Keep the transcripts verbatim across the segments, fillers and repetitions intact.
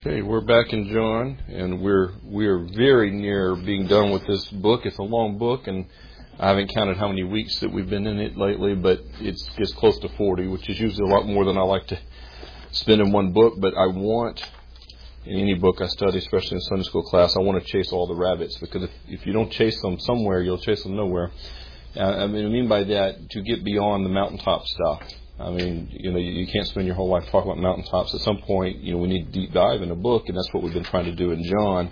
Okay, we're back in John, and we're we're very near being done with this book. It's a long book, and I haven't counted how many weeks that we've been in it lately, but it's it's close to forty, which is usually a lot more than I like to spend in one book. But I want, in any book I study, especially in Sunday school class, I want to chase all the rabbits, because if, if you don't chase them somewhere, you'll chase them nowhere. Uh, I mean, I mean by that, to get beyond the mountaintop stuff. I mean, you know, you, you can't spend your whole life talking about mountaintops. At some point, you know, we need to deep dive in a book, and that's what we've been trying to do in John.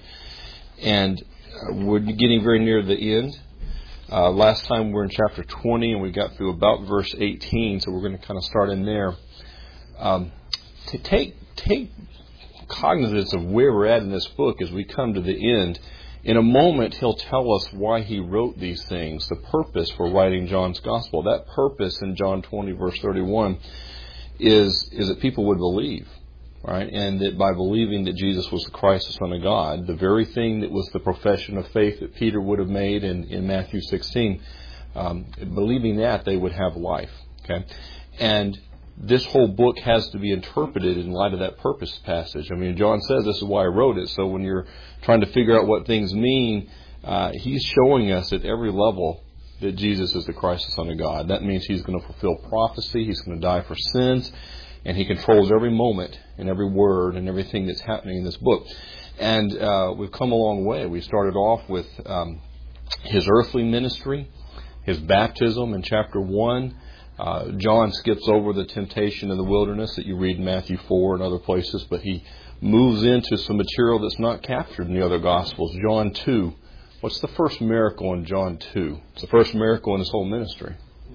And uh, we're getting very near the end. Uh, last time we were in chapter twenty, and we got through about verse eighteen, so we're going to kind of start in there. Um, to take take cognizance of where we're at in this book as we come to the end. In a moment, he'll tell us why he wrote these things, the purpose for writing John's Gospel. That purpose in John twenty, verse thirty-one, is, is that people would believe, right? And that by believing that Jesus was the Christ, the Son of God, the very thing that was the profession of faith that Peter would have made in, in Matthew sixteen, um, believing that, they would have life, okay? And this whole book has to be interpreted in light of that purpose passage. I mean, John says this is why I wrote it. So when you're trying to figure out what things mean, uh, he's showing us at every level that Jesus is the Christ, the Son of God. That means he's going to fulfill prophecy. He's going to die for sins. And he controls every moment and every word and everything that's happening in this book. And uh, we've come a long way. We started off with um, his earthly ministry, his baptism in chapter one. Uh, John skips over the temptation in the wilderness that you read in Matthew four and other places, but he moves into some material that's not captured in the other Gospels. John two. What's the first miracle in John two? It's the first miracle in his whole ministry.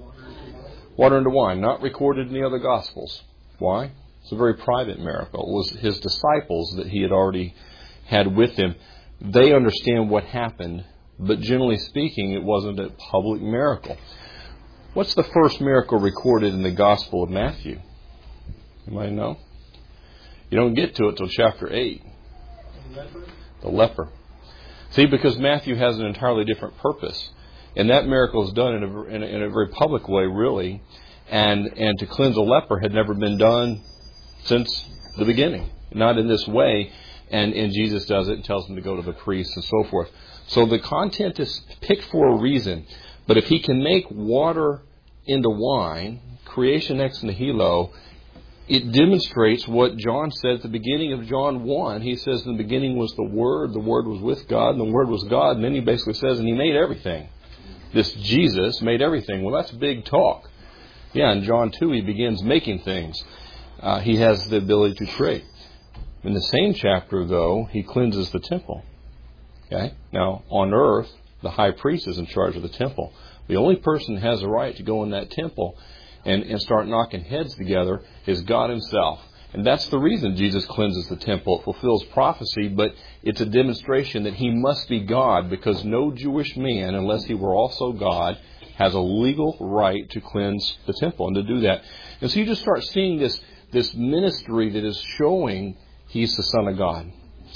Water into wine, not recorded in the other Gospels. Why? It's a very private miracle. It was his disciples that he had already had with him. They understand what happened, but generally speaking, it wasn't a public miracle. What's the first miracle recorded in the Gospel of Matthew? Anybody know? You don't get to it till chapter eight. The leper. The leper. See, because Matthew has an entirely different purpose. And that miracle is done in a, in a, in a very public way, really. And, and to cleanse a leper had never been done since the beginning. Not in this way. And, and Jesus does it and tells them to go to the priest and so forth. So the content is picked for a reason. But if he can make water into wine, creation ex nihilo, it demonstrates what John said at the beginning of John one. He says in the beginning was the Word, the Word was with God, and the Word was God. And then he basically says, and he made everything. This Jesus made everything. Well, that's big talk. Yeah, in John two, he begins making things. Uh, he has the ability to create. In the same chapter, though, he cleanses the temple. Okay? Now, on earth, the high priest is in charge of the temple. The only person who has a right to go in that temple and, and start knocking heads together is God himself. And that's the reason Jesus cleanses the temple. It fulfills prophecy, but it's a demonstration that he must be God, because no Jewish man, unless he were also God, has a legal right to cleanse the temple and to do that. And so you just start seeing this, this ministry that is showing he's the Son of God.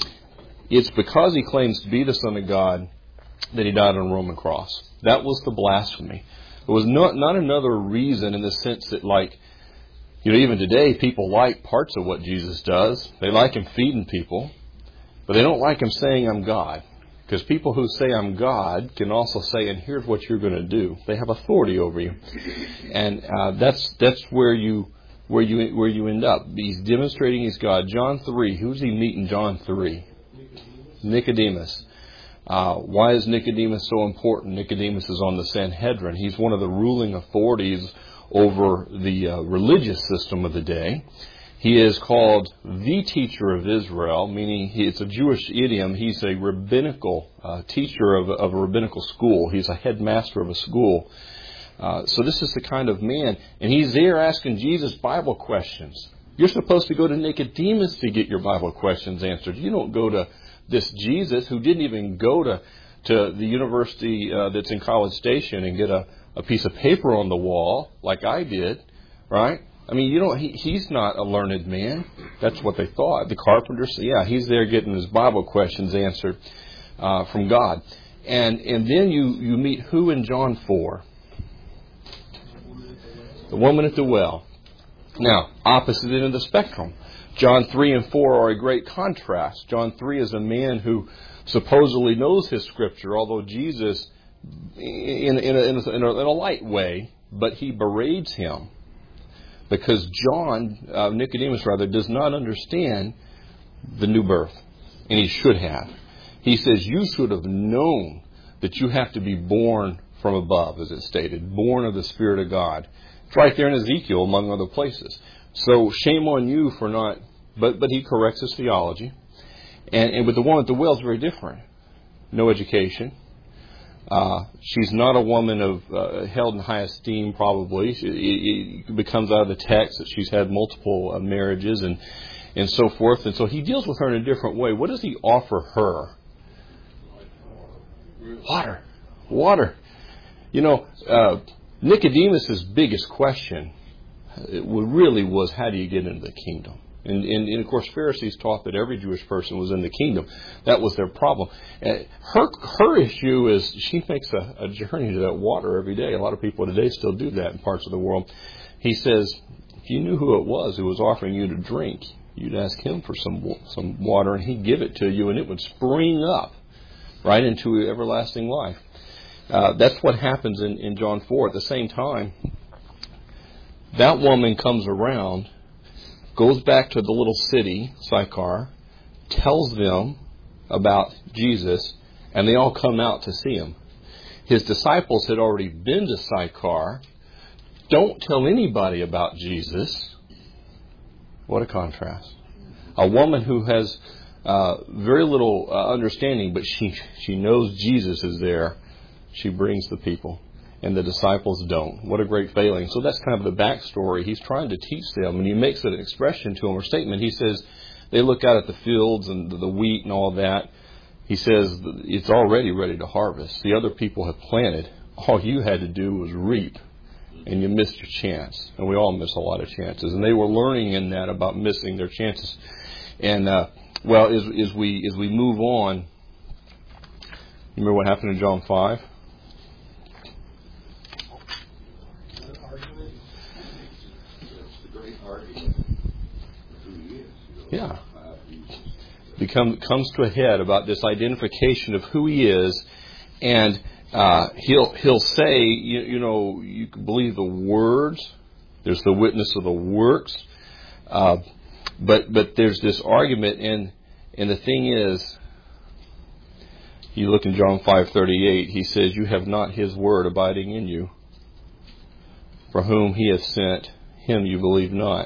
It's because he claims to be the Son of God that he died on a Roman cross. That was the blasphemy. It was not, not another reason in the sense that, like, you know, even today people like parts of what Jesus does. They like him feeding people, but they don't like him saying, I'm God. Because people who say, I'm God, can also say, and here's what you're going to do. They have authority over you. And uh, that's that's where you where you where you end up. He's demonstrating he's God. John three, who's he meet in John three? Nicodemus. Nicodemus. Uh, why is Nicodemus so important? Nicodemus is on the Sanhedrin. He's one of the ruling authorities over the uh, religious system of the day. He is called the teacher of Israel, meaning he, it's a Jewish idiom. He's a rabbinical uh, teacher of, of a rabbinical school. He's a headmaster of a school. Uh, so this is the kind of man. And he's there asking Jesus Bible questions. You're supposed to go to Nicodemus to get your Bible questions answered. You don't go to this Jesus who didn't even go to, to the university uh, that's in College Station and get a, a piece of paper on the wall like I did, right? I mean, you know, he, he's not a learned man. That's what they thought. The carpenter, yeah, he's there getting his Bible questions answered uh, from God. And and then you, you meet who in John four? The woman at the well. Now, opposite end of the spectrum. John three and four are a great contrast. John three is a man who supposedly knows his Scripture, although Jesus, in, in, a, in, a, in, a, in a light way, but he berates him. Because John, uh, Nicodemus rather, does not understand the new birth. And he should have. He says, you should have known that you have to be born from above, as it's stated. Born of the Spirit of God. It's right there in Ezekiel, among other places. So shame on you for not... But but he corrects his theology. And, and with the woman at the well, it's very different. No education. Uh, she's not a woman of uh, held in high esteem, probably. It, it becomes out of the text that she's had multiple uh, marriages and, and so forth. And so he deals with her in a different way. What does he offer her? Water. Water. You know, uh, Nicodemus' biggest question it really was, how do you get into the kingdom? And, and, and, of course, Pharisees taught that every Jewish person was in the kingdom. That was their problem. Uh, her her issue is she makes a, a journey to that water every day. A lot of people today still do that in parts of the world. He says, if you knew who it was who was offering you to drink, you'd ask him for some some water, and he'd give it to you, and it would spring up right into everlasting life. Uh, that's what happens in, in John four. At the same time, that woman comes around, goes back to the little city, Sychar, tells them about Jesus, and they all come out to see him. His disciples had already been to Sychar. Don't tell anybody about Jesus. What a contrast. A woman who has uh, very little uh, understanding, but she, she knows Jesus is there. She brings the people. And the disciples don't. What a great failing. So that's kind of the backstory. He's trying to teach them, and he makes an expression to them, or statement. He says, they look out at the fields and the wheat and all that. He says, it's already ready to harvest. The other people have planted. All you had to do was reap, and you missed your chance. And we all miss a lot of chances. And they were learning in that about missing their chances. And, uh, well, as, as we as we move on, you remember what happened in John five? Yeah. Become, comes to a head about this identification of who he is. And uh, he'll he'll say, you, you know, you can believe the words. There's the witness of the works. Uh, but but there's this argument. And, and the thing is, you look in John five thirty-eight, he says, you have not his word abiding in you. For whom he hath sent, him you believe not.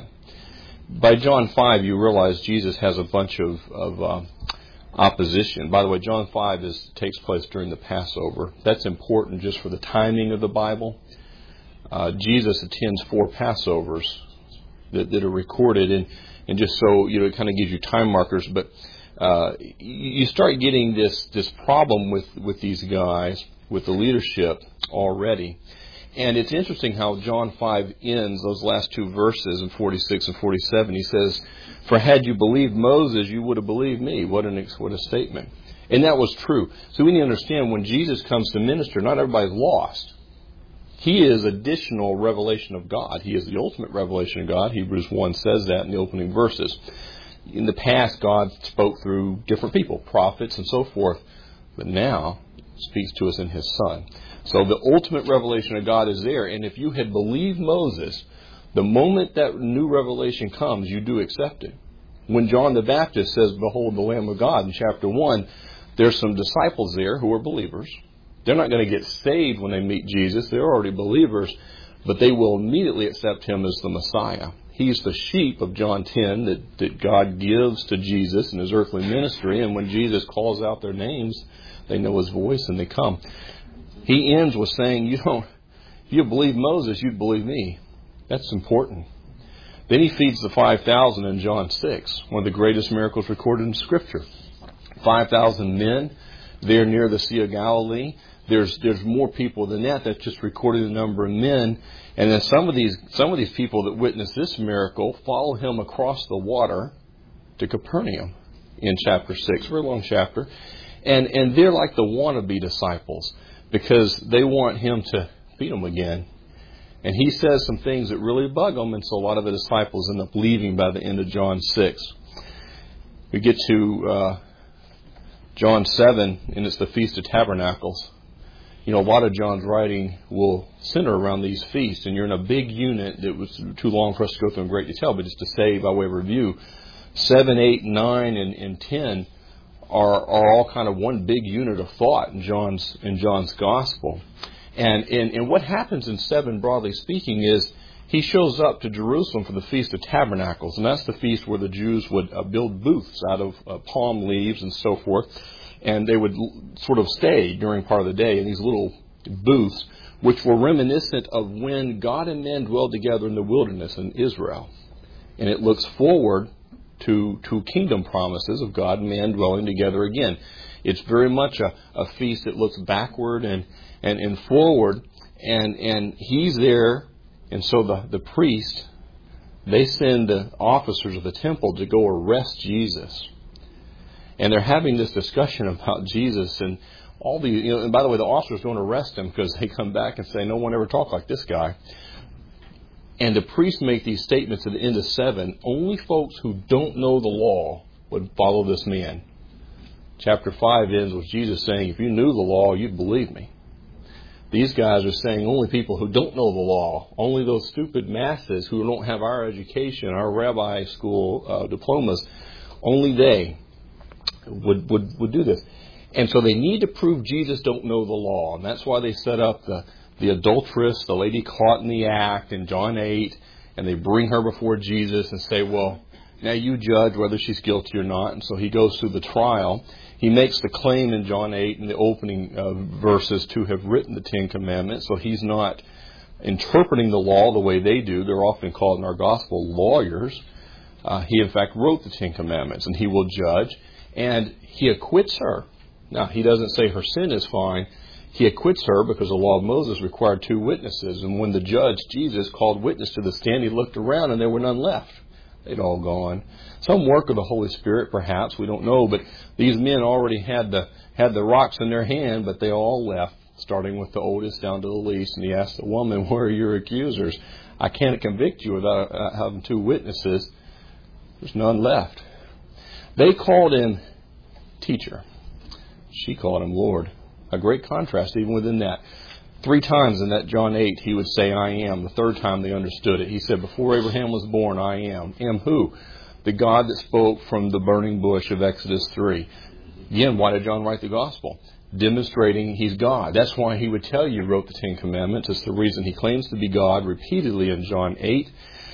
By John five, you realize Jesus has a bunch of, of uh, opposition. By the way, John five is, takes place during the Passover. That's important just for the timing of the Bible. Uh, Jesus attends four Passovers that, that are recorded, and, and just so, you know, it kind of gives you time markers. But uh, you start getting this, this problem with, with these guys, with the leadership already. And it's interesting how John five ends those last two verses in forty-six and forty-seven. He says, for had you believed Moses, you would have believed me. What an what a statement. And that was true. So we need to understand when Jesus comes to minister, not everybody's lost. He is additional revelation of God. He is the ultimate revelation of God. Hebrews one says that in the opening verses. In the past, God spoke through different people, prophets and so forth. But now, speaks to us in His Son. So the ultimate revelation of God is there. And if you had believed Moses, the moment that new revelation comes, you do accept it. When John the Baptist says, behold the Lamb of God in chapter one, there's some disciples there who are believers. They're not going to get saved when they meet Jesus. They're already believers. But they will immediately accept Him as the Messiah. He's the sheep of John ten that, that God gives to Jesus in His earthly ministry. And when Jesus calls out their names, they know His voice and they come. He ends with saying, you don't, if you believe Moses, you'd believe me. That's important. Then He feeds the five thousand in John six, one of the greatest miracles recorded in Scripture. five thousand men there near the Sea of Galilee. There's there's more people than that. That's just recorded the number of men. And then some of these some of these people that witnessed this miracle follow Him across the water to Capernaum in chapter six. Very long chapter. And and they're like the wannabe disciples, because they want Him to feed them again. And he says some things that really bug him, and so a lot of the disciples end up leaving by the end of John six. We get to uh, John seven, and it's the Feast of Tabernacles. You know, a lot of John's writing will center around these feasts, and you're in a big unit that was too long for us to go through in great detail, but just to say by way of review, seven, eight, nine, and, and ten are, are all kind of one big unit of thought in John's in John's Gospel. And, and, and what happens in seven, broadly speaking, is he shows up to Jerusalem for the Feast of Tabernacles, and that's the feast where the Jews would uh, build booths out of uh, palm leaves and so forth, and they would l- sort of stay during part of the day in these little booths, which were reminiscent of when God and man dwelled together in the wilderness in Israel. And it looks forward to, to kingdom promises of God and man dwelling together again. It's very much a, a feast that looks backward and And, and forward, and, and he's there, and so the, the priest, they send the officers of the temple to go arrest Jesus. And they're having this discussion about Jesus, and all the, you know, and by the way, the officers don't arrest him because they come back and say, no one ever talked like this guy. And the priests make these statements at the end of seven, only folks who don't know the law would follow this man. Chapter five ends with Jesus saying, if you knew the law, you'd believe me. These guys are saying only people who don't know the law, only those stupid masses who don't have our education, our rabbi school uh, diplomas, only they would, would, would do this. And so they need to prove Jesus don't know the law. And that's why they set up the, the adulteress, the lady caught in the act in John eight, and they bring her before Jesus and say, well, now you judge whether she's guilty or not. And so he goes through the trial. He makes the claim in John eight in the opening uh, verses to have written the Ten Commandments. So he's not interpreting the law the way they do. They're often called in our gospel lawyers. Uh, he, in fact, wrote the Ten Commandments, and he will judge. And he acquits her. Now, he doesn't say her sin is fine. He acquits her because the law of Moses required two witnesses. And when the judge, Jesus, called witness to the stand, he looked around and there were none left. They'd all gone. Some work of the Holy Spirit, perhaps, we don't know. But these men already had the had the rocks in their hand, but they all left, starting with the oldest down to the least. And he asked the woman, where are your accusers? I can't convict you without uh, having two witnesses. There's none left. They called him teacher. She called him Lord. A great contrast even within that. Three times in that John eight, he would say, I am. The third time they understood it. He said, before Abraham was born, I am. Am who? The God that spoke from the burning bush of Exodus three. Again, why did John write the gospel? Demonstrating he's God. That's why he would tell you he wrote the Ten Commandments. It's the reason he claims to be God repeatedly in John eight.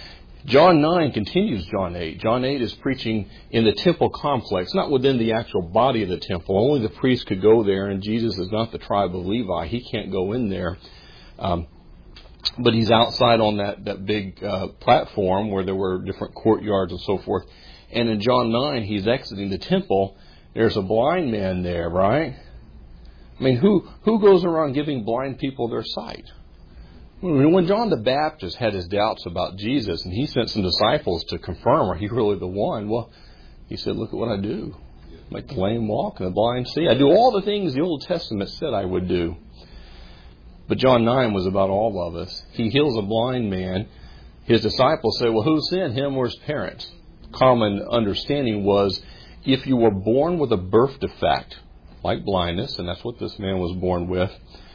John nine continues John eight. John eight is preaching in the temple complex, not within the actual body of the temple. Only the priest could go there, and Jesus is not the tribe of Levi. He can't go in there. Um, but he's outside on that, that big uh, platform where there were different courtyards and so forth. And in John nine, he's exiting the temple. There's a blind man there, right? I mean, who, who goes around giving blind people their sight? When John the Baptist had his doubts about Jesus and he sent some disciples to confirm, are he really the one? Well, he said, look at what I do. Make the lame walk and the blind see. I do all the things the Old Testament said I would do. But John nine was about all of us. He heals a blind man. His disciples say, well, who sinned, him or his parents? Common understanding was if you were born with a birth defect, like blindness, and that's what this man was born with,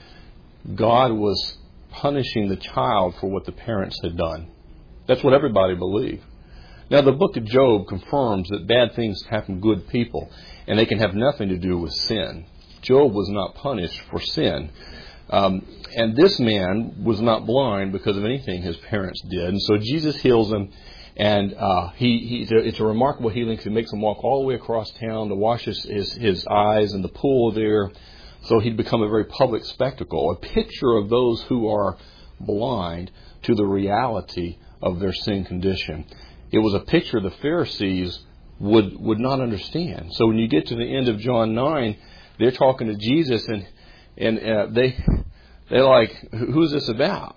God was punishing the child for what the parents had done. That's what everybody believed. Now, the book of Job confirms that bad things happen to good people, and they can have nothing to do with sin. Job was not punished for sin. Um, and this man was not blind because of anything his parents did. And so Jesus heals him, and uh, he, he it's a remarkable healing because he makes him walk all the way across town to wash his, his, his eyes in the pool there. So he'd become a very public spectacle, a picture of those who are blind to the reality of their sin condition. It was a picture the Pharisees would would not understand. So when you get to the end of John nine, they're talking to Jesus, and and uh, they they're like, who's this about?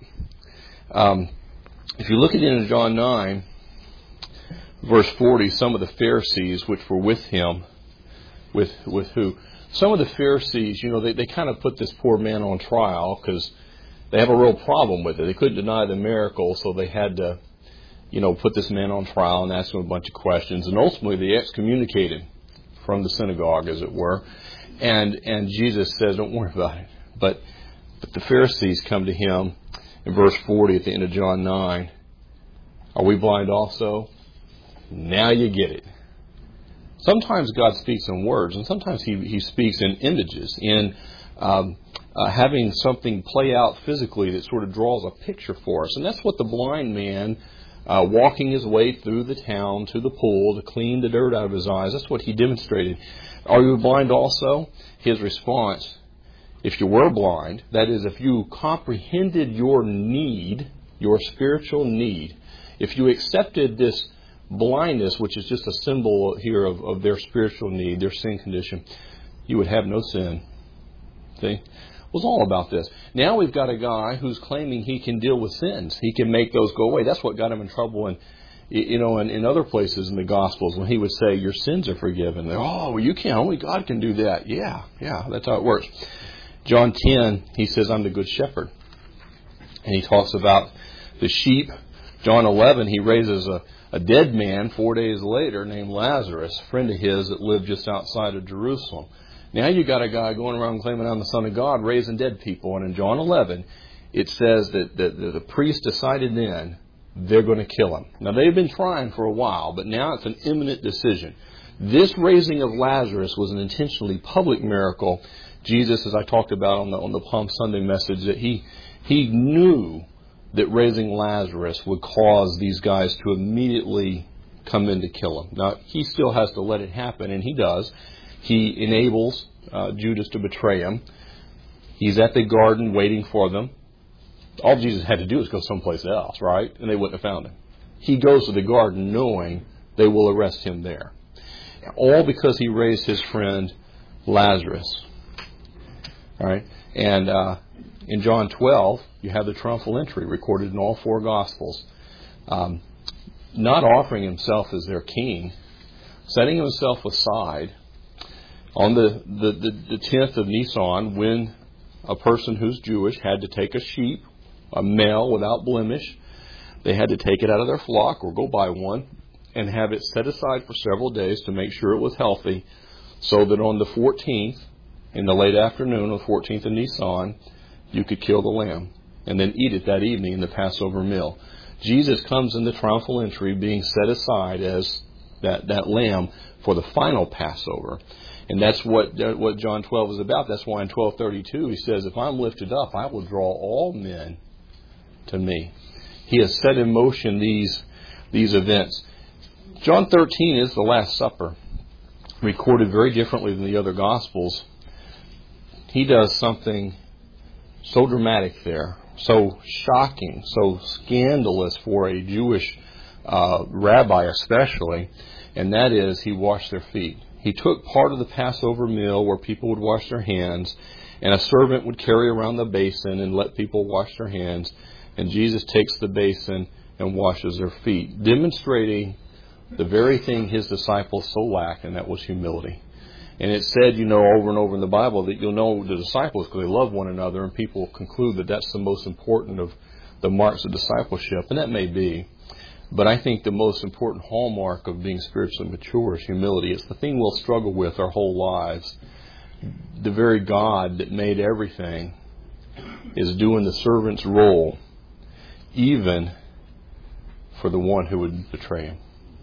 Um, if you look at the end of John nine, verse forty, some of the Pharisees which were with him, with with who? Some of the Pharisees, you know, they, they kind of put this poor man on trial because they have a real problem with it. They couldn't deny the miracle, so they had to, you know, put this man on trial and ask him a bunch of questions. And ultimately, they excommunicated from the synagogue, as it were. And and Jesus says, don't worry about it. But, but the Pharisees come to him in verse forty at the end of John nine. Are we blind also? Now you get it. Sometimes God speaks in words, and sometimes He, he speaks in images, in um, uh, having something play out physically that sort of draws a picture for us. And that's what the blind man, uh, walking his way through the town to the pool to clean the dirt out of his eyes, that's what he demonstrated. Are you blind also? His response, if you were blind, that is, if you comprehended your need, your spiritual need, if you accepted this blindness, which is just a symbol here of, of their spiritual need, their sin condition, you would have no sin. See? It was all about this. Now we've got a guy who's claiming he can deal with sins. He can make those go away. That's what got him in trouble in, you know, in, in other places in the Gospels when he would say, your sins are forgiven. They're, oh, well, you can't. Only God can do that. Yeah, yeah, that's how it works. John ten, he says, I'm the good shepherd. And he talks about the sheep. John eleven, he raises a A dead man four days later named Lazarus, a friend of his that lived just outside of Jerusalem. Now you got a guy going around claiming I'm the Son of God, raising dead people. And in John eleven, it says that, that, that the priest decided then they're going to kill him. Now they've been trying for a while, but now it's an imminent decision. This raising of Lazarus was an intentionally public miracle. Jesus, as I talked about on the on the Palm Sunday message, that he he knew that raising Lazarus would cause these guys to immediately come in to kill him. Now, he still has to let it happen, and he does. He enables uh, Judas to betray him. He's at the garden waiting for them. All Jesus had to do was go someplace else, right? And they wouldn't have found him. He goes to the garden knowing they will arrest him there. All because he raised his friend Lazarus. All right? And uh, in John twelve, you have the triumphal entry recorded in all four Gospels. Um, not offering himself as their king, setting himself aside on the, the, the, the tenth of Nisan, when a person who's Jewish had to take a sheep, a male without blemish. They had to take it out of their flock or go buy one and have it set aside for several days to make sure it was healthy, so that on the fourteenth, in the late afternoon of the fourteenth of Nisan, you could kill the lamb and then eat it that evening in the Passover meal. Jesus comes in the triumphal entry being set aside as that, that lamb for the final Passover. And that's what what John twelve is about. That's why in twelve thirty-two he says, if I'm lifted up, I will draw all men to me. He has set in motion these, these events. John thirteen is the Last Supper, recorded very differently than the other Gospels. He does something so dramatic there, so shocking, so scandalous for a Jewish uh, rabbi especially, and that is he washed their feet. He took part of the Passover meal where people would wash their hands, and a servant would carry around the basin and let people wash their hands, and Jesus takes the basin and washes their feet, demonstrating the very thing his disciples so lacked, and that was humility. And it's said, you know, over and over in the Bible that you'll know the disciples because they love one another, and people conclude that that's the most important of the marks of discipleship, and that may be. But I think the most important hallmark of being spiritually mature is humility. It's the thing we'll struggle with our whole lives. The very God that made everything is doing the servant's role, even for the one who would betray him.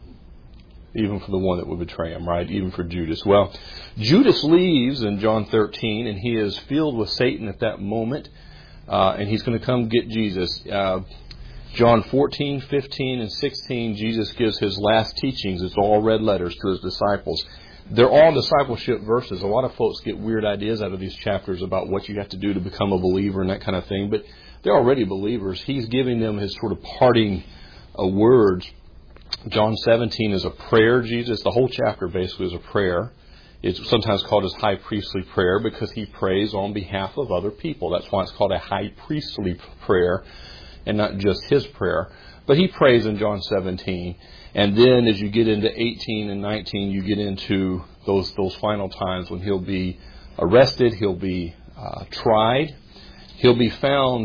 Even for the one that would betray him, right? Even for Judas. Well, Judas leaves in John thirteen, and he is filled with Satan at that moment, uh, and he's going to come get Jesus. Uh, John fourteen, fifteen, and sixteen, Jesus gives his last teachings. It's all red letters to his disciples. They're all discipleship verses. A lot of folks get weird ideas out of these chapters about what you have to do to become a believer and that kind of thing, but they're already believers. He's giving them his sort of parting uh, words. John seventeen is a prayer. Jesus, the whole chapter basically is a prayer. It's sometimes called his high priestly prayer because he prays on behalf of other people. That's why it's called a high priestly prayer and not just his prayer. But he prays in John seventeen. And then as you get into eighteen and nineteen, you get into those those final times when he'll be arrested, he'll be uh, tried, he'll be found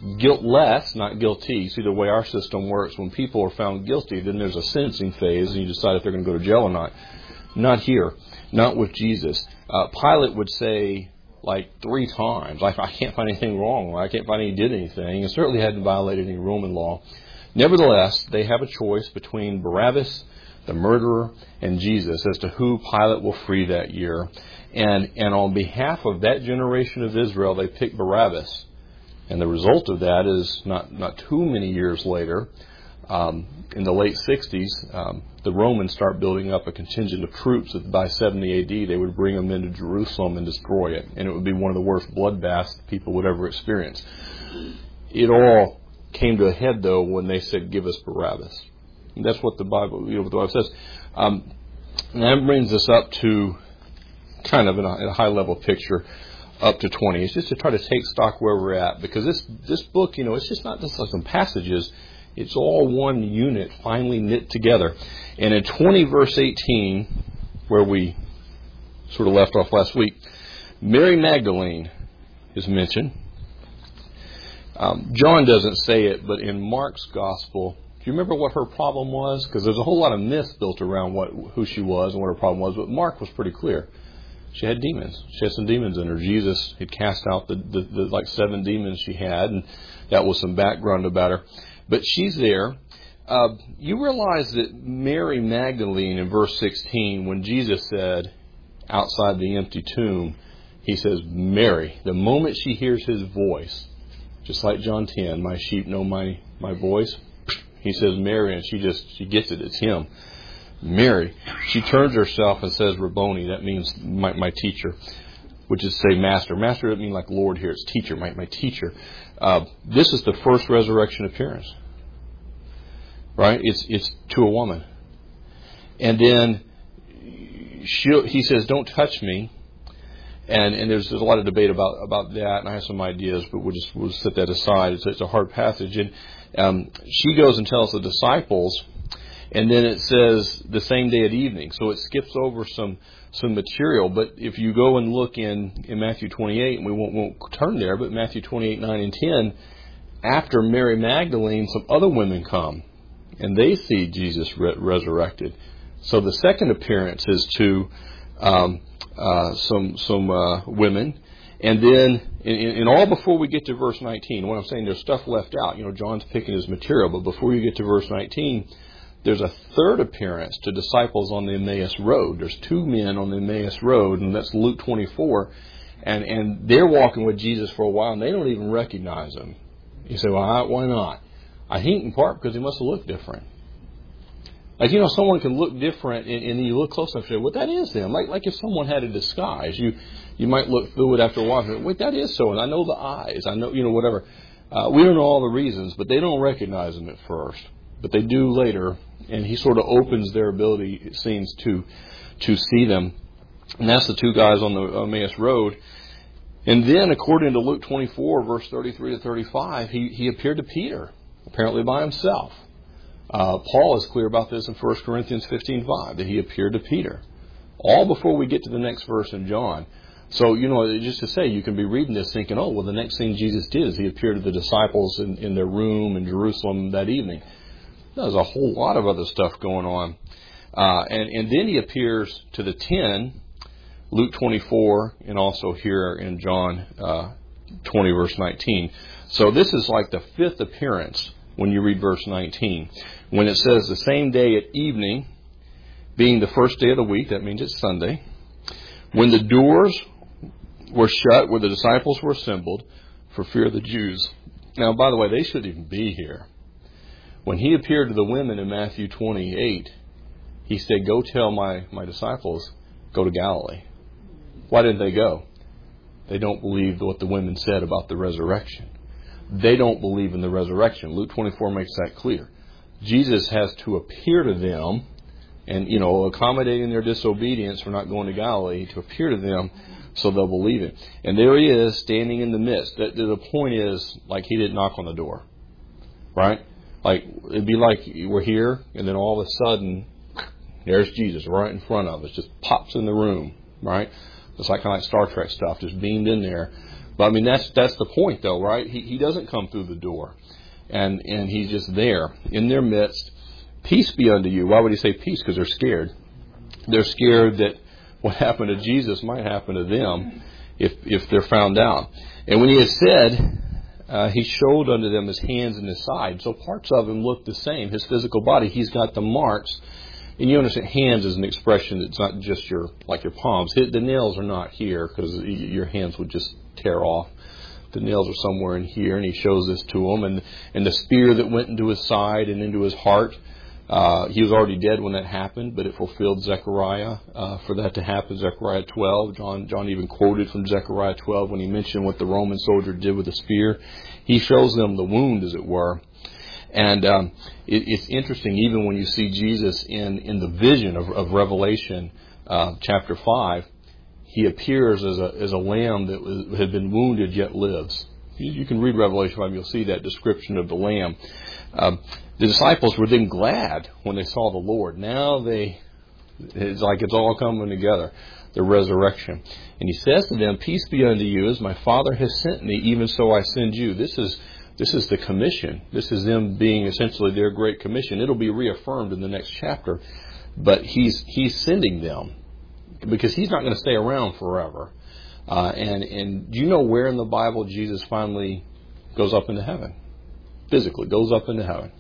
guiltless, not guilty. See, the way our system works, when people are found guilty, then there's a sentencing phase, and you decide if they're going to go to jail or not. Not here. Not with Jesus. Uh, Pilate would say, like, three times, I, I can't find anything wrong. I can't find he did anything. And certainly hadn't violated any Roman law. Nevertheless, they have a choice between Barabbas, the murderer, and Jesus as to who Pilate will free that year. And, and on behalf of that generation of Israel, they pick Barabbas. And the result of that is not, not too many years later, um, in the late sixties, um, the Romans start building up a contingent of troops that by seventy A D they would bring them into Jerusalem and destroy it. And it would be one of the worst bloodbaths people would ever experience. It all came to a head, though, when they said, give us Barabbas. And that's what the Bible, you know, what the Bible says. Um, and that brings us up to kind of in a, in a high-level picture up to twenty. It's just to try to take stock where we're at. Because this, this book, you know, it's just not just like some passages. It's all one unit finely knit together. And in twenty verse eighteen, where we sort of left off last week, Mary Magdalene is mentioned. Um, John doesn't say it, but in Mark's gospel, do you remember what her problem was? Because there's a whole lot of myths built around what who she was and what her problem was, but Mark was pretty clear. She had demons. She had some demons in her. Jesus had cast out the, the, the like seven demons she had, and that was some background about her. But she's there. Uh, you realize that Mary Magdalene in verse sixteen, when Jesus said, outside the empty tomb, he says, Mary. The moment she hears his voice, just like John ten, my sheep know my, my voice. He says Mary, and she just, she gets it. It's him. Mary. She turns herself and says Rabboni. That means my, my teacher, which is say master. Master doesn't mean like Lord here. It's teacher, my, my teacher. Uh, this is the first resurrection appearance. Right? It's, it's to a woman. And then she, he says, don't touch me. And, and there's, there's a lot of debate about, about that, and I have some ideas, but we'll just we'll set that aside. It's, it's a hard passage. And um, she goes and tells the disciples, and then it says the same day at evening. So it skips over some some material. But if you go and look in, in Matthew twenty-eight, and we won't, won't turn there, but Matthew twenty-eight, nine, and ten, after Mary Magdalene, some other women come, and they see Jesus re- resurrected. So the second appearance is to um, uh, some some uh, women. And then, in, in all before we get to verse nineteen, what I'm saying, there's stuff left out. You know, John's picking his material, but before you get to verse nineteen, there's a third appearance to disciples on the Emmaus Road. There's two men on the Emmaus Road, and that's Luke twenty-four. And, and they're walking with Jesus for a while, and they don't even recognize him. You say, well, why not? I think in part because he must have looked different. Like, you know, someone can look different, and, and you look close enough to say, well, that is them. Like, like if someone had a disguise, you you might look through it after a while and say, wait, that is so, and I know the eyes, I know, you know, whatever. Uh, we don't know all the reasons, but they don't recognize them at first. But they do later, and he sort of opens their ability, it seems, to to see them. And that's the two guys on the Emmaus Road. And then, according to Luke twenty-four, verse thirty-three to thirty-five, he, he appeared to Peter, apparently by himself. Uh, Paul is clear about this in First Corinthians fifteen five, that he appeared to Peter. All before we get to the next verse in John. So, you know, just to say, you can be reading this thinking, oh, well, the next thing Jesus did is he appeared to the disciples in, in their room in Jerusalem that evening. There's a whole lot of other stuff going on. Uh, and, and then he appears to the ten, Luke twenty-four, and also here in John uh, twenty, verse nineteen. So this is like the fifth appearance when you read verse nineteen. When it says the same day at evening, being the first day of the week, that means it's Sunday, when the doors were shut where the disciples were assembled for fear of the Jews. Now, by the way, they shouldn't even be here. When he appeared to the women in Matthew twenty-eight, he said, go tell my, my disciples, go to Galilee. Why didn't they go? They don't believe what the women said about the resurrection. They don't believe in the resurrection. Luke twenty-four makes that clear. Jesus has to appear to them, and, you know, accommodating their disobedience for not going to Galilee, to appear to them so they'll believe it. And there he is, standing in the midst. The, the point is, like, he didn't knock on the door. Right? Like, it'd be like we're here, and then all of a sudden, there's Jesus right in front of us. Just pops in the room. Right? It's like kind of like Star Trek stuff, just beamed in there. But I mean, that's that's the point, though, right? He he doesn't come through the door, and and he's just there in their midst. Peace be unto you. Why would he say peace? Because they're scared. They're scared that what happened to Jesus might happen to them if if they're found out. And when he had said, uh, he showed unto them his hands and his side. So parts of him look the same. His physical body, he's got the marks. And you understand, hands is an expression that's not just your like your palms. The nails are not here because your hands would just tear off. The nails are somewhere in here, and he shows this to them. And and the spear that went into his side and into his heart. Uh, he was already dead when that happened, but it fulfilled Zechariah uh, for that to happen. Zechariah twelve. John John even quoted from Zechariah twelve when he mentioned what the Roman soldier did with the spear. He shows them the wound, as it were. And um, it, it's interesting, even when you see Jesus in, in the vision of, of Revelation uh, chapter five, he appears as a as a lamb that was, had been wounded yet lives. You, you can read Revelation five, you'll see that description of the lamb. Um, the disciples were then glad when they saw the Lord. Now they, it's like it's all coming together, the resurrection. And he says to them, peace be unto you, as my Father has sent me, even so I send you. This is This is the commission. This is them being essentially their great commission. It'll be reaffirmed in the next chapter. But he's he's sending them because he's not going to stay around forever. Uh, and, and do you know where in the Bible Jesus finally goes up into heaven? Physically goes up into heaven.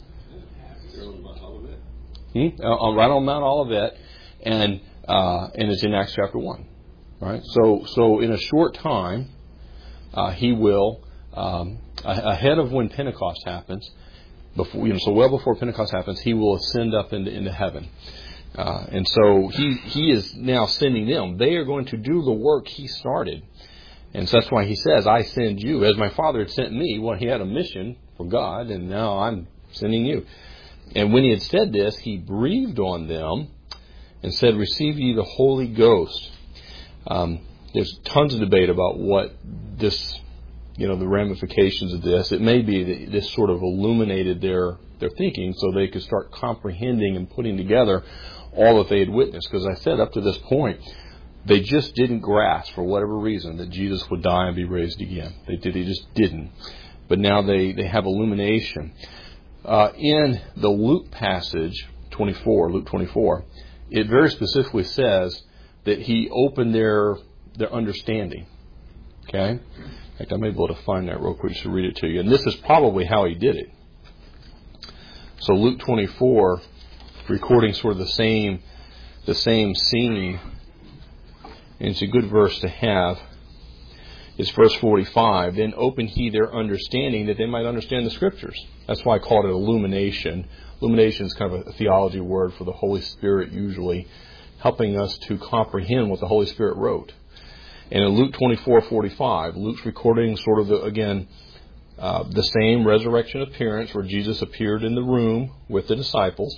Hmm? Uh, right on Mount Olivet. And, uh, and it's in Acts chapter one. Right? So, so in a short time, uh, he will... Um, ahead of when Pentecost happens, before you know, so well before Pentecost happens, he will ascend up into, into heaven, uh, and so he he is now sending them. They are going to do the work he started, and so that's why he says, "I send you," as my Father had sent me. Well, he had a mission for God, and now I'm sending you. And when he had said this, he breathed on them and said, "Receive ye the Holy Ghost." Um, there's tons of debate about what this. You know, the ramifications of this. It may be that this sort of illuminated their, their thinking so they could start comprehending and putting together all that they had witnessed. Because I said up to this point, they just didn't grasp, for whatever reason, that Jesus would die and be raised again. They did. They just didn't. But now they, they have illumination. Uh, in the Luke passage, twenty-four, Luke twenty-four, it very specifically says that he opened their their understanding. Okay? In fact, I may be able to find that real quick just to read it to you. And this is probably how he did it. So Luke twenty-four, recording sort of the same, the same scene, and it's a good verse to have. It's verse forty-five. Then opened he their understanding that they might understand the Scriptures. That's why I called it illumination. Illumination is kind of a theology word for the Holy Spirit, usually helping us to comprehend what the Holy Spirit wrote. And in Luke twenty-four forty-five, Luke's recording sort of, the, again, uh, the same resurrection appearance where Jesus appeared in the room with the disciples.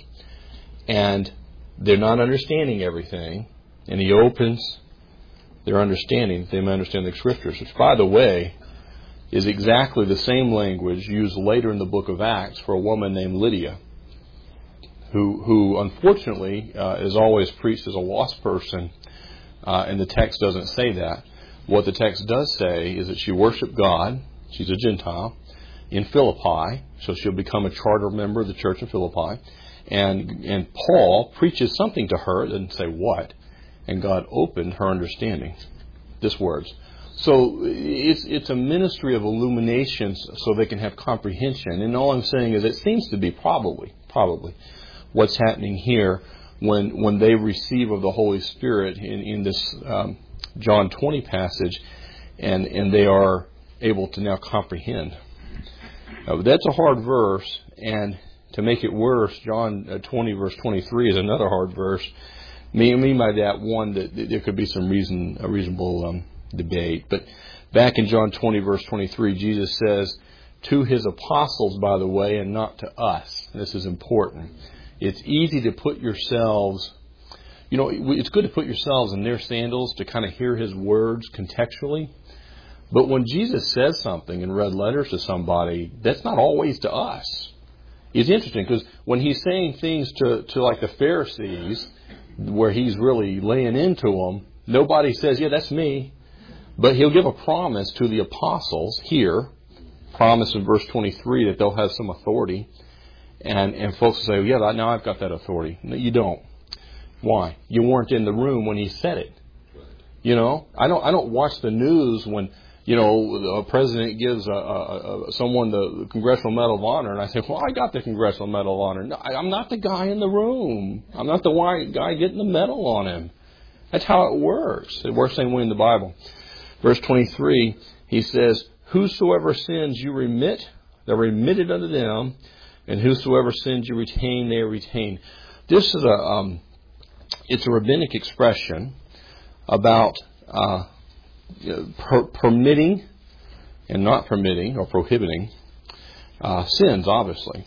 And they're not understanding everything. And he opens their understanding that they may understand the Scriptures. Which, by the way, is exactly the same language used later in the book of Acts for a woman named Lydia. Who, who unfortunately, uh, is always preached as a lost person. Uh, and the text doesn't say that. What the text does say is that she worshiped God. She's a Gentile in Philippi, so she'll become a charter member of the church in Philippi. And and Paul preaches something to her, doesn't say what, and God opened her understanding. This words. So it's it's a ministry of illumination so they can have comprehension. And all I'm saying is it seems to be probably, probably what's happening here. When when they receive of the Holy Spirit in, in this um, John twenty passage, and, and they are able to now comprehend. Uh, that's a hard verse, and to make it worse, John twenty verse twenty-three is another hard verse. Me, me by that one that, that there could be some reason, a reasonable um, debate. But back in John twenty verse twenty-three, Jesus says to his apostles, by the way, and not to us. This is important. It's easy to put yourselves, you know, it's good to put yourselves in their sandals to kind of hear his words contextually. But when Jesus says something in red letters to somebody, that's not always to us. It's interesting because when he's saying things to, to like the Pharisees, where he's really laying into them, nobody says, yeah, that's me. But he'll give a promise to the apostles here, promise in verse twenty-three that they'll have some authority. And, and folks will say, yeah, now I've got that authority. No, you don't. Why? You weren't in the room when he said it. You know, I don't, I don't watch the news when, you know, a president gives a, a, a, someone the Congressional Medal of Honor, and I say, well, I got the Congressional Medal of Honor. No, I, I'm not the guy in the room. I'm not the guy getting the medal on him. That's how it works. It works the same way in the Bible. Verse twenty-three, he says, whosoever sins you remit, they're remitted unto them, and whosoever sins you retain, they are retained. This is a, um, it's a rabbinic expression about uh, per- permitting and not permitting or prohibiting uh, sins, obviously.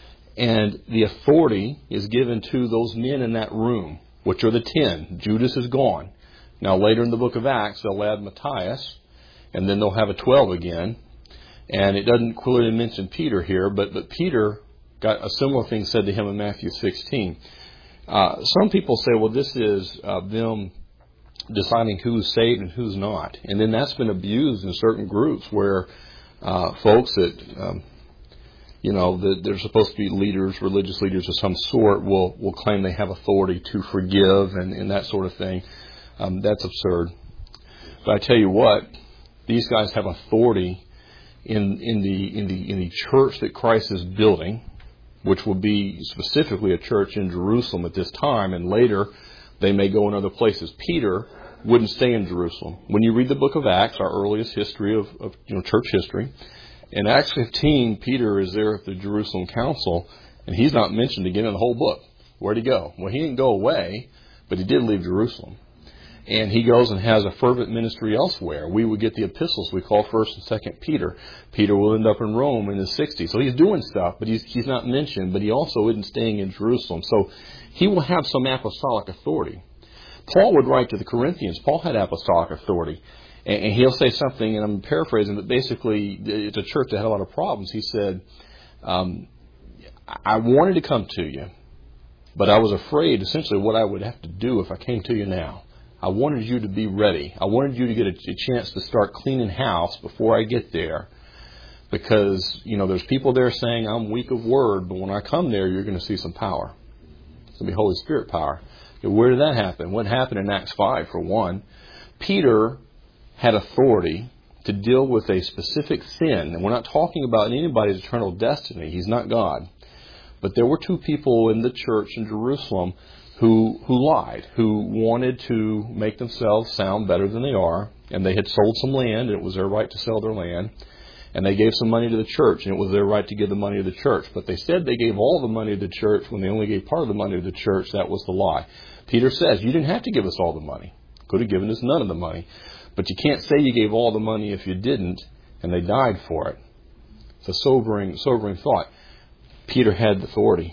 And the authority is given to those men in that room, which are the ten. Judas is gone. Now, later in the book of Acts, they'll add Matthias, and then they'll have a twelve again. And it doesn't clearly mention Peter here, but, but Peter got a similar thing said to him in Matthew sixteen. Uh, some people say, well, this is uh, them deciding who's saved and who's not. And then that's been abused in certain groups where uh, folks that, um, you know, that they're supposed to be leaders, religious leaders of some sort, will, will claim they have authority to forgive and, and that sort of thing. Um, that's absurd. But I tell you what, these guys have authority in, in the in the in the church that Christ is building, which will be specifically a church in Jerusalem at this time, and later they may go in other places. Peter wouldn't stay in Jerusalem. When you read the book of Acts, our earliest history of, of you know church history, in Acts fifteen, Peter is there at the Jerusalem council, and he's not mentioned again in the whole book. Where'd he go? Well, he didn't go away, but he did leave Jerusalem. And he goes and has a fervent ministry elsewhere. We would get the epistles we call First and Second Peter. Peter will end up in Rome in the sixties. So he's doing stuff, but he's he's not mentioned. But he also isn't staying in Jerusalem. So he will have some apostolic authority. Paul would write to the Corinthians. Paul had apostolic authority. And, and he'll say something, and I'm paraphrasing, but basically it's a church that had a lot of problems. He said, um, I wanted to come to you, but I was afraid essentially what I would have to do if I came to you now. I wanted you to be ready. I wanted you to get a, a chance to start cleaning house before I get there. Because, you know, there's people there saying I'm weak of word, but when I come there, you're going to see some power. It's going to be Holy Spirit power. And where did that happen? What happened in Acts five, for one? Peter had authority to deal with a specific sin. And we're not talking about anybody's eternal destiny. He's not God. But there were two people in the church in Jerusalem who who lied, who wanted to make themselves sound better than they are, and they had sold some land, and it was their right to sell their land, and they gave some money to the church, and it was their right to give the money to the church. But they said they gave all the money to the church when they only gave part of the money to the church. That was the lie. Peter says, you didn't have to give us all the money. Could have given us none of the money. But you can't say you gave all the money if you didn't, and they died for it. It's a sobering, sobering thought. Peter had authority.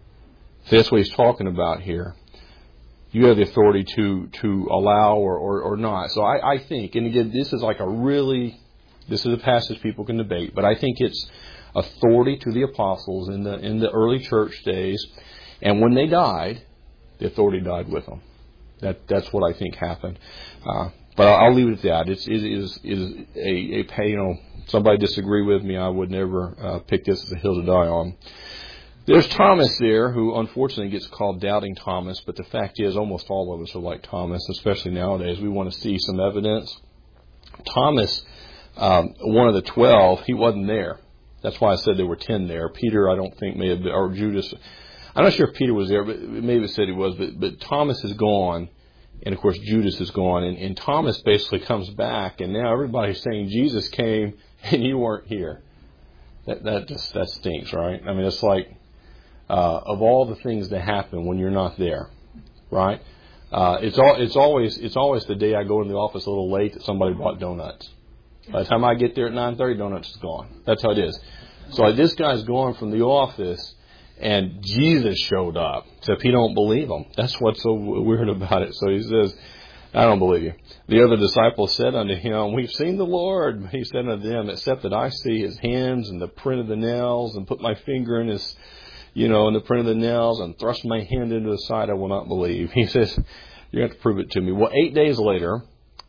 So that's what he's talking about here. You have the authority to to allow or, or, or not. So I, I think, and again, this is like a really, this is a passage people can debate, but I think it's authority to the apostles in the in the early church days. And when they died, the authority died with them. That that's what I think happened. Uh, but I'll, I'll leave it at that. It's, it is is a, a you know, somebody disagree with me, I would never uh, pick this as a hill to die on. There's Thomas there, who unfortunately gets called Doubting Thomas, but the fact is almost all of us are like Thomas, especially nowadays. We want to see some evidence. Thomas, um, one of the twelve, he wasn't there. That's why I said there were ten there. Peter, I don't think may have been, or Judas. I'm not sure if Peter was there, but maybe it said he was. But, but Thomas is gone, and of course Judas is gone. And, and Thomas basically comes back, and now everybody's saying Jesus came and you weren't here. That that just that stinks, right? I mean, it's like, Uh, of all the things that happen when you're not there, right? Uh, it's all, it's always, it's always the day I go in the office a little late that somebody bought donuts. By the time I get there at nine thirty, donuts is gone. That's how it is. So like, this guy's going from the office, and Jesus showed up. Except he don't believe him. That's what's so weird about it. So he says, I don't believe you. The other disciples said unto him, we've seen the Lord. He said unto them, except that I see his hands and the print of the nails, and put my finger in his, you know, in the print of the nails, and thrust my hand into the side, I will not believe. He says, you have to prove it to me. Well, eight days later,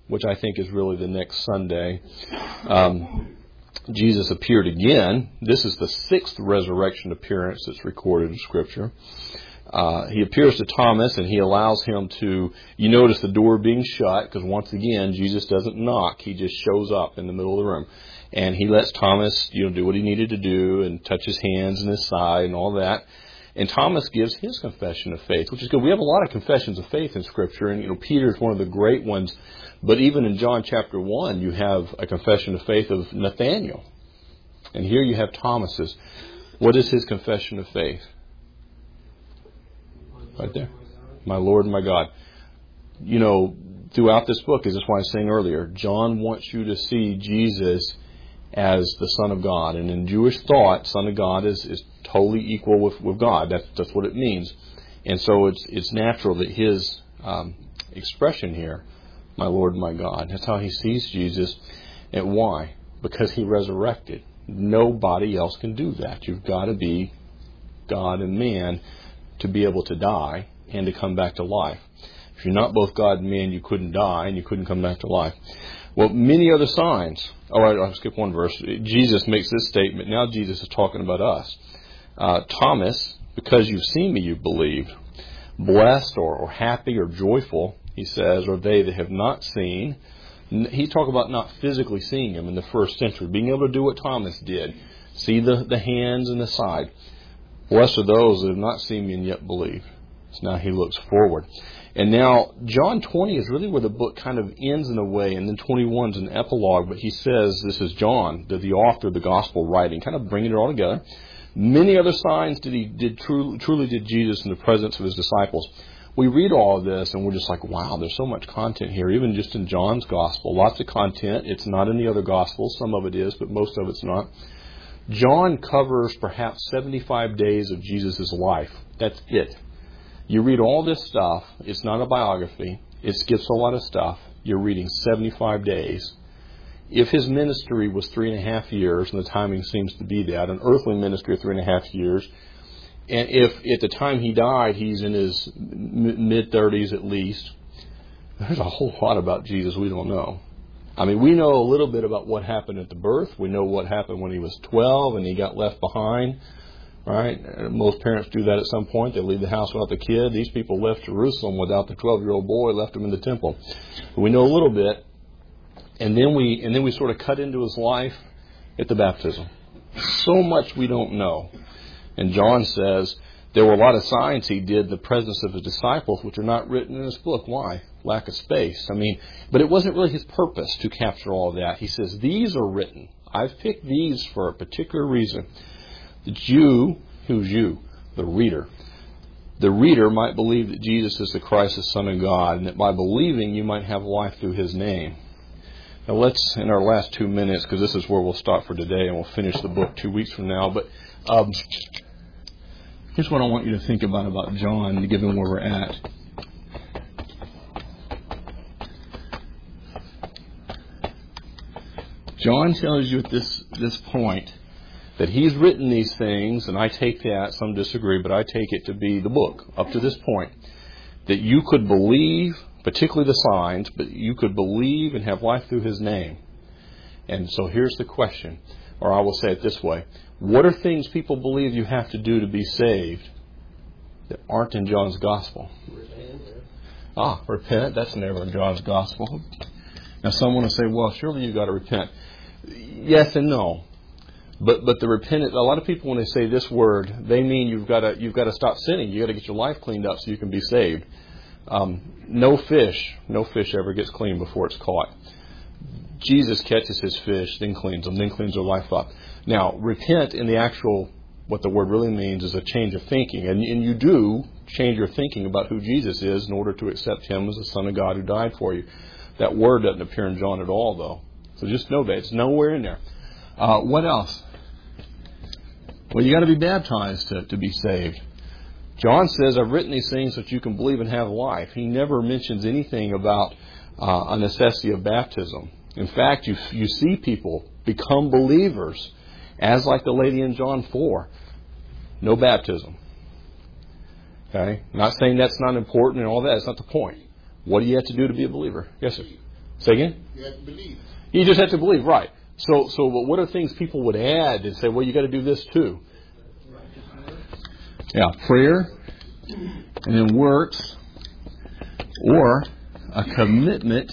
which I think is really the next Sunday, um, Jesus appeared again. This is the sixth resurrection appearance that's recorded in Scripture. Uh, he appears to Thomas and he allows him to, you notice the door being shut, because once again, Jesus doesn't knock. He just shows up in the middle of the room. And he lets Thomas, you know, do what he needed to do and touch his hands and his side and all that. And Thomas gives his confession of faith, which is good. We have a lot of confessions of faith in Scripture, and, you know, Peter is one of the great ones. But even in John chapter one, you have a confession of faith of Nathanael. And here you have Thomas's. What is his confession of faith? Right there. My Lord and my God. You know, throughout this book, as this why I was saying earlier, John wants you to see Jesus as the Son of God. And in Jewish thought, Son of God is, is totally equal with, with God. That's, that's what it means. And so it's it's natural that his um, expression here, my Lord and my God, that's how he sees Jesus. And why? Because he resurrected. Nobody else can do that. You've got to be God and man to be able to die and to come back to life. If you're not both God and man, you couldn't die and you couldn't come back to life. Well, many other signs. Oh, I'll skip one verse. Jesus makes this statement. Now Jesus is talking about us. Uh, Thomas, because you've seen me, you've believed. Blessed or, or happy or joyful, he says, are they that have not seen. He's talking about not physically seeing him in the first century, being able to do what Thomas did. See the, the hands and the side. Blessed are those that have not seen me and yet believe. So now he looks forward. And now John twenty is really where the book kind of ends in a way, and then twenty-one is an epilogue. But he says, this is John, the, the author of the gospel writing, kind of bringing it all together. Many other signs did he did truly, truly did Jesus in the presence of his disciples. We read all of this and we're just like, wow, there's so much content here, even just in John's gospel. Lots of content. It's not in the other gospels. Some of it is, but most of it's not. John covers perhaps seventy-five days of Jesus' life. That's it. You read all this stuff. It's not a biography. It skips a lot of stuff. You're reading seventy-five days. If his ministry was three and a half years, and the timing seems to be that, an earthly ministry of three and a half years, and if at the time he died, he's in his mid-thirties at least, there's a whole lot about Jesus we don't know. I mean, we know a little bit about what happened at the birth. We know what happened when he was twelve and he got left behind. Right? Most parents do that at some point. They leave the house without the kid. These people left Jerusalem without the twelve-year-old boy, left him in the temple. We know a little bit. And then we and then we sort of cut into his life at the baptism. So much we don't know. And John says there were a lot of signs he did in the presence of his disciples, which are not written in this book. Why? Lack of space. I mean, but it wasn't really his purpose to capture all of that. He says, these are written. I've picked these for a particular reason. That you, who's you? The reader. The reader might believe that Jesus is the Christ, the Son of God, and that by believing you might have life through his name. Now let's, in our last two minutes, because this is where we'll stop for today, and we'll finish the book two weeks from now, but um, here's what I want you to think about about John, given where we're at. John tells you at this, this point that he's written these things, and I take that, some disagree, but I take it to be the book up to this point, that you could believe, particularly the signs, but you could believe and have life through his name. And so here's the question, or I will say it this way. What are things people believe you have to do to be saved that aren't in John's gospel? Repent. Ah, repent. That's never in John's gospel. Now someone will say, well, surely you've got to repent. Yes and no. But but the repentance, a lot of people when they say this word, they mean you've got to you've got to stop sinning. You've got to get your life cleaned up so you can be saved. Um, no fish, no fish ever gets clean before it's caught. Jesus catches his fish, then cleans them, then cleans their life up. Now, repent in the actual, what the word really means is a change of thinking. And, and you do change your thinking about who Jesus is in order to accept him as the Son of God who died for you. That word doesn't appear in John at all, though. So just know that. It's nowhere in there. Uh, what else? Well, you got to be baptized to, to be saved. John says, I've written these things so that you can believe and have life. He never mentions anything about uh, a necessity of baptism. In fact, you you see people become believers, as like the lady in John four. No baptism. Okay? Not saying that's not important and all that. That's not the point. What do you have to do to be a believer? Yes, sir. Say again? You have to believe. You just have to believe, right. So, so what are things people would add and say, well, you got to do this too? Yeah, prayer, and then works, or a commitment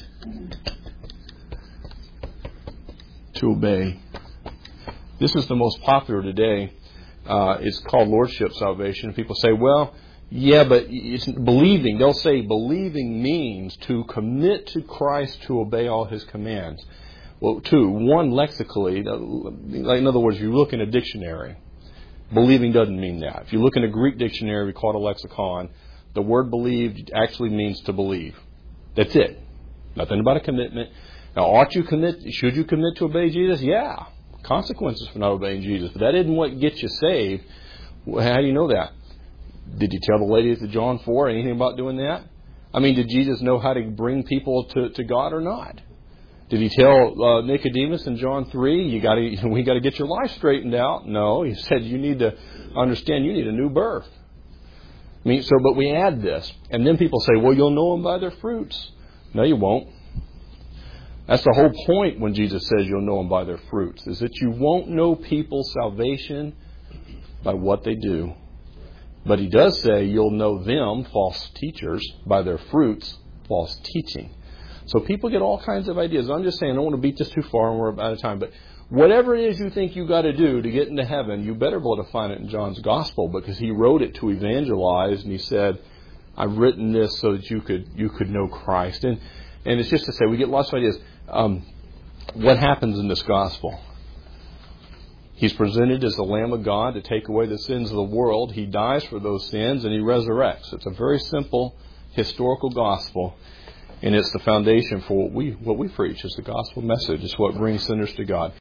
to obey. This is the most popular today. Uh, it's called Lordship Salvation. People say, well, yeah, but it's believing. They'll say believing means to commit to Christ to obey all His commands. Well, two, one, lexically, like in other words, you look in a dictionary. Believing doesn't mean that. If you look in a Greek dictionary, we call it a lexicon, the word believed actually means to believe. That's it. Nothing about a commitment. Now, ought you commit, should you commit to obey Jesus? Yeah. Consequences for not obeying Jesus. But that isn't what gets you saved. How do you know that? Did you tell the ladies at John four anything about doing that? I mean, did Jesus know how to bring people to, to God or not? Did he tell uh, Nicodemus in John three, you got to, we got to get your life straightened out? No, he said you need to understand you need a new birth. I mean, so but we add this, and then people say, well, you'll know them by their fruits. No, you won't. That's the whole point when Jesus says you'll know them by their fruits, is that you won't know people's salvation by what they do. But he does say you'll know them, false teachers, by their fruits, false teaching. So people get all kinds of ideas. I'm just saying, I don't want to beat this too far and we're out of time. But whatever it is you think you got to do to get into heaven, you better be able to find it in John's Gospel, because he wrote it to evangelize, and he said, I've written this so that you could you could know Christ. And and it's just to say, we get lots of ideas. Um, what happens in this Gospel? He's presented as the Lamb of God to take away the sins of the world. He dies for those sins, and He resurrects. It's a very simple historical Gospel. And it's the foundation for what we what we preach. It's the gospel message. It's what brings sinners to God.